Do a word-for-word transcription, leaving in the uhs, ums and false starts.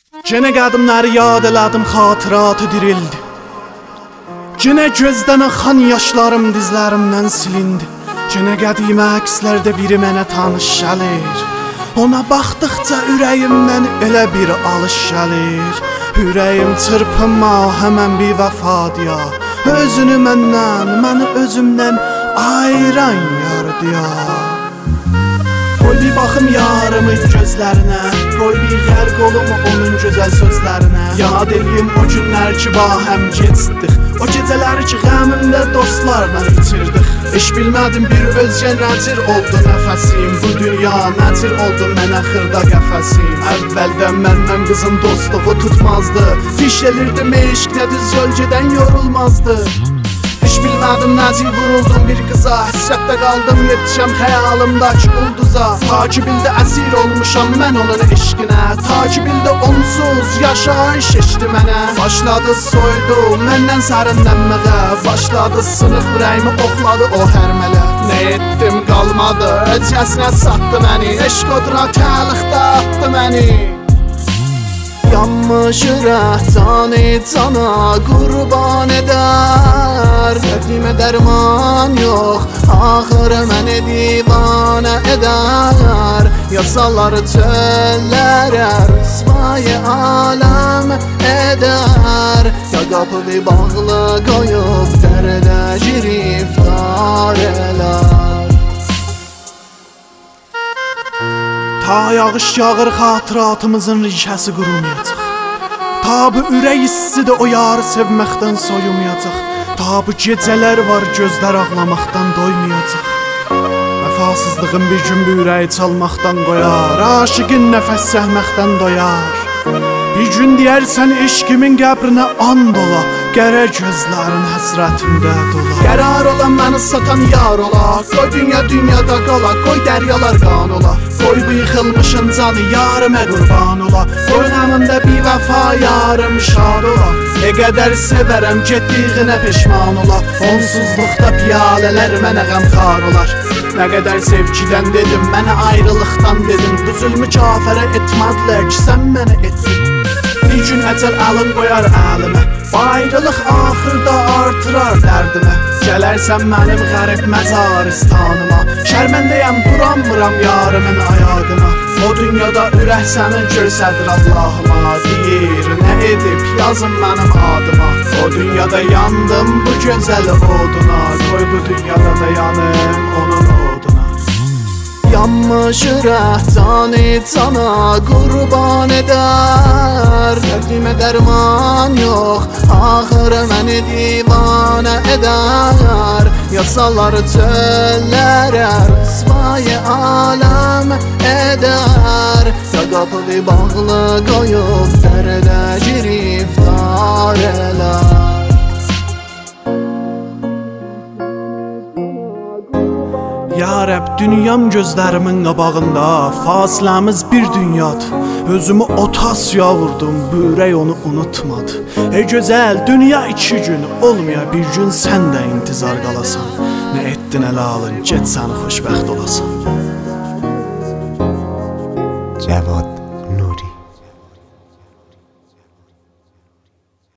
Gene qədimləri yad elədim, xatıratı dirildi. Gene gözdən axan yaşlarım dizlərimdən silindi. Gene qədimə əkslərdə biri mənə tanış gəlir. Ona baxdıqca ürəyimdən elə bir alış gəlir. Ürəyim çırpınma, həmən bir vəfadıya. Özünü məndən, məni özümdən ayıran yardıya. Qoy bir baxım yarımın gözlərinə, qoy bir yer qolumu onun gözəl sözlərinə. Yad eləyim o günlər ki, bahəm keçdik, o gecələri ki, qəmimdə dostlarla itirdik. Eş bilmədim bir özgə nəcir oldu nəfəsim, bu dünya nəcir oldu mənə xırda qəfəsim. Əvvəldən məndən qızın dostluğu tutmazdı, fiş elirdim eşq nə düz yol gedən yorulmazdı. Hiç bilmədim nəcib vuruldum bir qıza, həsrətdə qaldım yetişəm xəyalımdakı ulduza. Takibildə əsir olmuşam mən onun eşqinə, takibildə onsuz yaşayış eşdi mənə. Başladı soydu məndən sərinlənməyə, başladı sınıq ürəyimi oxladı o hərmələ. Nə etdim qalmadı, öcəsinə satdı məni, eşq oduna təliqdə atdı məni. Yanmış ürək canı cana qurban edər, dərdimə dərman yox, axırı məni divanə edər. Yasaları çöllərə rüsvayı aləm edər, ya qapını bağlı qoyub dərdə giriftar elər. Ta yağış yağır xatıratımızın rişəsi qurumayacaq. Ta bu ürək issidir o yarı sevməkdən soyumayacaq. Ta bu gecələr var gözlər ağlamaqdan doymayacaq. Vəfasızlığın bir gün bu ürəyi çalmaqdan qoyar, aşıqın nəfəs səhməkdən doyar. Bir gün deyərsən eşqimin qəbrinə and ola, qərə gözlərin həsrətində dola. Qərar olan məni satan yar ola, qoy dünya dünyada qala, qoy dəryalar qan ola. Qoy bu yıxılmışın canı yarımə qurban ola, qoy qəmimdə bir vəfa yarım şad ola. Nə qədər sevərəm getdiyinə peşman ola, onsuzluqda piyalələr mənə qəmxar olar. Nə qədər sevgidən dedim, mənə ayrılıqdan dedim, bu zülmü kafərə etmədilər ki, sən mənə etdin. Bir gün əcəl əlin qoyar əlimə, ayrılıq axırda artırar dərdimə. Gələrsən mənim qərib məzaristanıma, şərməndəyəm duramıram yarımın ayağına. O dünyada ürək sənin görsədir Allahıma, deyir nə edib yazın mənim adıma. O dünyada yandım bu gözəl oduna, qoy bu dünyada da yanım onun oduna. Yanmış ürək canı cana qurban edər, dərdimə dərman yox, axırı məni divanə edər. Yasaları çöllərə rüsvayı aləm edər, ya qapını bağlı qoyub dərdə giriftar elər. Ya Rəbb, dünyam gözlərimin qabağında, fasiləmiz bir dünyadır. Özümü otasya vurdum, bu ürək onu unutmadı. Ey gözəl, dünya iki gün olmaya, bir gün sən də intizar qalasan. Nə etdin ələ alın, get səni xoşbəxt olasan. Cəvad